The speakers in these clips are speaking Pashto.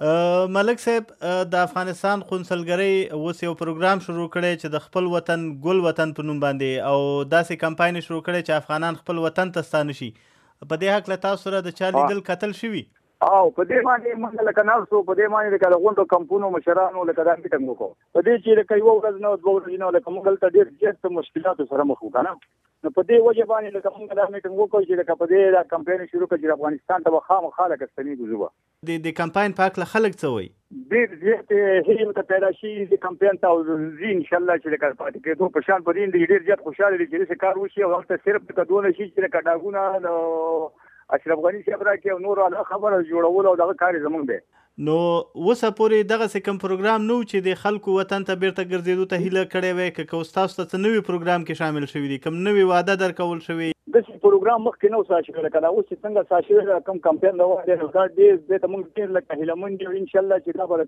ملک صاحب د افغانستان قونسلګرۍ اوس یو پروګرام شروع کړی چې د خپل وطن ګل وطن په نوم باندې او داسې کمپاین شروع کړی چې افغانان خپل وطن ته ستانه شي. په دې هکله تاسو سره د چا لیدل کتل شوي؟ او په دې باندې موږ لکه ناسو په دې باندې لکه د غونډو کمپونو مشرانو لکه دا میټنګ وکړو. په دې چې لکه یو ورځ نه دوه ورځې نه لکه موږ دلته ډېر زیات مشکلاتو سره مخ وو که نه. نو په دې وجه باندې لکه موږ دا میټنګ وکړو چې لکه په دې دا کمپاین شروع کړو چې افغانستان ته به خامخا لکه ستنېږو. زه د کمپاین په هکله خلک څه وایي؟ ډېر زیات هیلې ورته پیدا شي د کمپاین ته او ځي انشاءالله چې لکه پاتې کېدو په شان په دې دي. ډېر زیات خوشحاله دي چې داسې کار وشي او هلته صرف لکه دونه شي چې لکه ډاګونه اشرف غني صاحب راکړي او نور هغه خبره جوړول او دغه کار زموږ دی. نو اوسه پورې دغسې کوم پروګرام نه و چې د خلکو وطن ته بیرته ګرځېدو ته هیله کړې وی که ستاسو ته څه نوي پروګرام کې شامل شوي دي، کوم نوي واده درکول شوي؟ داسې پروګرام مخکې نه و ساه شوی لکه دا اوس چې څنګه ساه شوی ده کوم کمپین روان دی نو دا ډېر دې ته موږ ډېر لکه هیلهمند یو انشاءالله چې دا به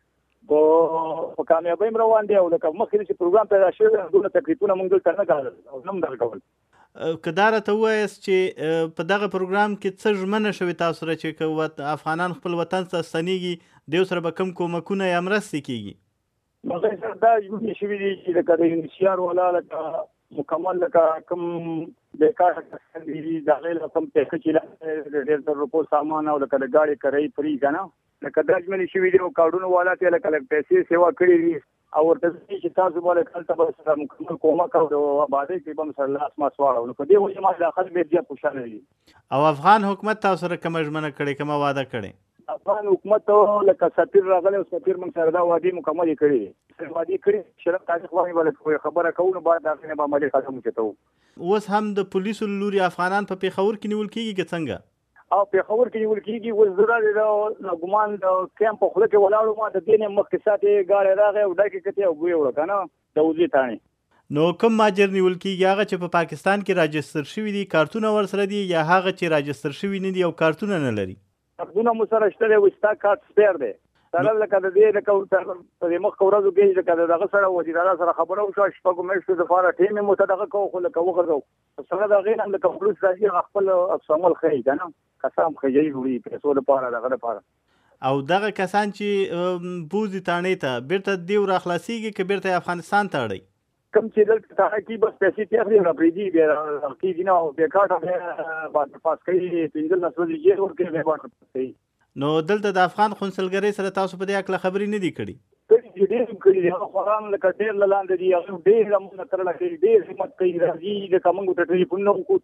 لکه په کامیابۍ روان دی او لکه مخکې چې پروګرام پیدا شوی دی دونه تکلیفونه موږ دلته نه کړل او نه هم درکول. که دا راته ووایاست چې په دغه پروګرام کې څه ژمنه شوې تاسو سره چې که افغانان خپل وطن ته ستنېږي دیو سره به کوم کومکونه یا مرستې کېږي؟ مګر سره دا ژمنې شوي دي چې لکه د یونیسیار والا لکه مکمل لکه کوم بیکاره کسان دي د هغې له کوم پیسې چې ډېر زر روپو سامان او لکه د ګاډي کرایې فري که نه لکه دا ژمنې شوي دي او کارډونو والا ته لکه لږ پیسې سیوا کړي دي او ورته چې تاسو به لکه هلته به سره مکمل کومک او د آبادۍ کې به هم سره لاس ماس واړو. نو په دې وجه ما دا خلک ډېر زیات خوشحاله دي. او افغان حکومت تاسو سره کومه ژمنه کړې، کومه واده کړې؟ افغان حکومت لکه سفیر راغلی او سفیر موږ سره دا وعدې مکملې کړې دي. وعدې کړې شرف تاریخ باندې به خبره کوو نو باید د هغې نه به عملي قدم اوچتوو. اوس هم د پولیسو له لوري افغانان په پېښور کې نیول کېږي که څنګه؟ او پېښور کې نیول کېږي. اوس زه د ګمان د کیمپ په خوله کې ولاړو ما د دې نه مخکې ساعتې ګاډی راغی او ډکې کتې او بوی وړه که نه د وزې تاڼې. نو کوم ماجر نیول کېږي؟ هغه چې په پاکستان کې راجستر شوي دي کارتونه ورسره دي یا هغه چې راجستر شوي نه دي او کارتونه نه لري؟ کارتونه مو سره شته دی او ستا کارت سپیر دی سره لکه د دې لکه په دې مخکې ورځو کې لکه د دغه سره وزیر اعلی سره خبره وشوه شپږو میاشتو دپاره ټیم یې مو ته دغه کوو خو لکه وغځو سره د هغې نه لکه پولیس راځي هغه خپل عکس العمل ښیي که نه کسان خجلي وړي پیسو لپاره دغه لپاره. او دغه کسان چې بوځي تاڼې ته بیرته دیو راخلاصېږي که بیرته یې افغانستان ته اړوي؟ کوم چې دلته تاڼه کي بس پیسې تېخلي را پرېږدي بیا کېږي نه او بېکارته بیا بارډر پاس کوي 15 ورځې جیل ورکوي بیا بارډر پاس کوي. نو دلته د افغان قونسلګرۍ سره تاسو په دې هکله خبرې نه دي کړي؟ ډېر هم کړي دي. هغه خوران لکه ډېر له لاندې دي هغه ډېر زموږ نه تړله کوي ډېر همت کوي راځي لکه موږ ورته ټلیفونونه وکړو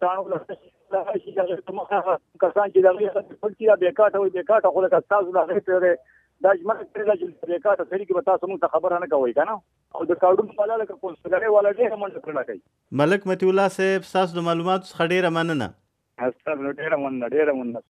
تاڼو شي هغې مخه کسان چې د هغې خپل چې دا بېکاټه وایي بېکاټه خو لکه ستاسو د هغې پرې دا ژمنه کړې ده چې بېکاټه سړي کې به تاسو موږ ته خبره نه کوئ که نه او د کارډونو والا لکه قونسلګرۍ والا ډېره منډه کړله کوي. ملک مطیع الله صاحب ستاسو د معلوماتو څخه ډېره مننه. ستاسو ډېره مننه ډېره مننه.